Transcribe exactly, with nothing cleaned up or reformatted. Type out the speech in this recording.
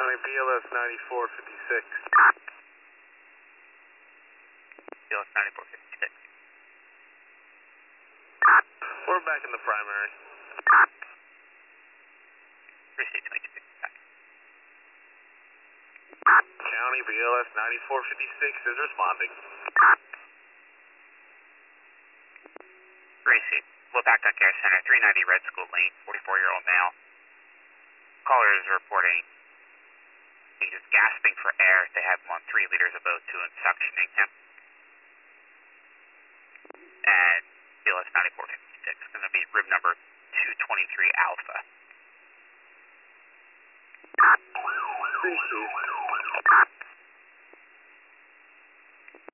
County B L S ninety-four fifty-six. B L S ninety-four fifty-six. We're back in the primary. Receive twenty-two fifty-five. County B L S ninety-four fifty-six is responding. Receive. Wilpacton Care Center, three ninety Red School Lane, forty-four-year-old male. Caller is reporting he's just gasping for air. They have him on three liters of O two and suctioning him. And B L S ninety-four fifty-six is going to be rib number two twenty-three Alpha. Receive.